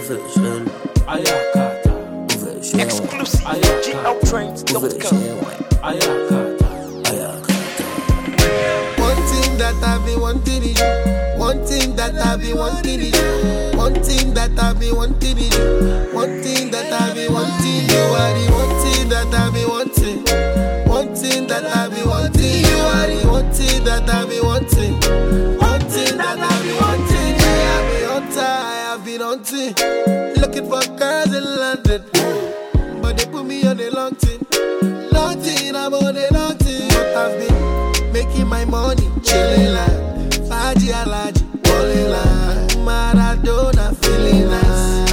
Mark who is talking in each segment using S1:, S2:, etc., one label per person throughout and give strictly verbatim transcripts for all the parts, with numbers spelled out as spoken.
S1: Official.
S2: Ayakata.
S1: Official.
S3: Exclusive. G L Trains dot com.
S2: Ayakata.
S1: Ayakata.
S4: One thing that I've been wanting is you. One thing that I've been wanting is you. One thing that I've been wanting is you. One thing that I've been wanting. You are the one thing that I've been wanting. One thing that I've been wanting. You are the one thing that I've been wanting. One thing that I've been wanting. I have been hunting. I have been hunting. Looking for girls in London, but they put me on the long thing. Long thing, I'm on the long thing. But I've been making my money, chilling like Faji Alaji, balling like Maradona, feeling nice.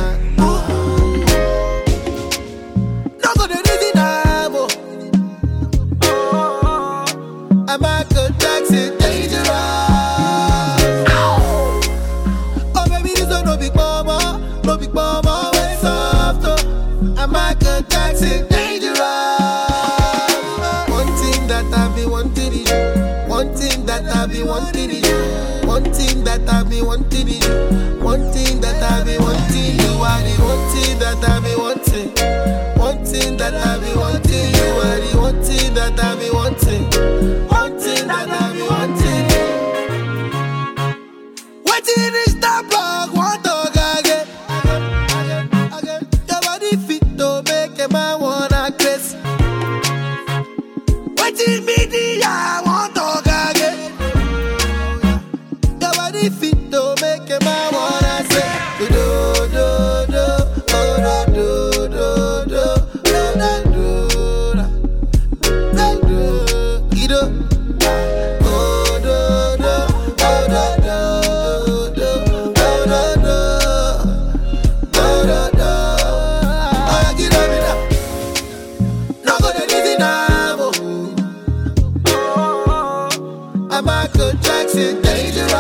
S4: No go to the dynamo. I'm Michael Jackson, dangerous. Oh baby, this one no big mama, no big mama, way soft. Oh, I'm Michael Jackson, dangerous. One thing that I've been wanting is you. One thing that I've been wanting is you. One thing that I've been wanting is you. One thing that I've been wanting. You are the one thing that I've been wanting. One thing that I've been wanting. You are the one thing that I've been wanting. One thing that I've been wanting. Waiting is the block, one dog again. Again, your body fit to make a man wanna kiss. Waiting me the I want dog again. Your body fit to make a man wanna say do do do do, oh do do do do do do do do do. Oh do do, oh do do do, oh do do, oh do do. Oh get up it up. No go to the dynamo. I'm Michael Jackson, dangerous.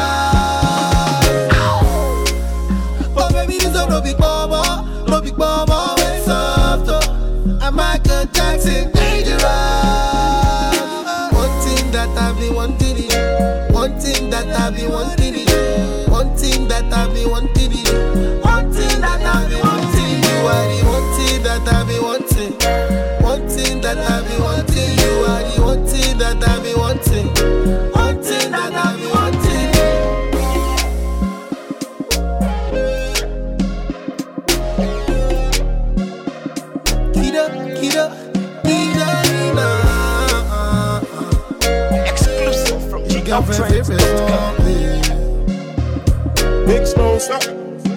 S4: Oh baby, this one no big mama, no big mama, way soft. Oh, I'm Michael Jackson, dangerous. One thing that I've been wanting is you. One thing that I've been wanting is you. One thing that I've been wanting is you. One thing that I've been wanting. You are the one thing that I've been wanting. One thing that I've been wanting. You are the one thing that I've been wanting. One thing that I've been wanting. Kida, kida, kida, kida.
S3: Exclusive from G L Trains dot com.
S5: Big Smoke, stop.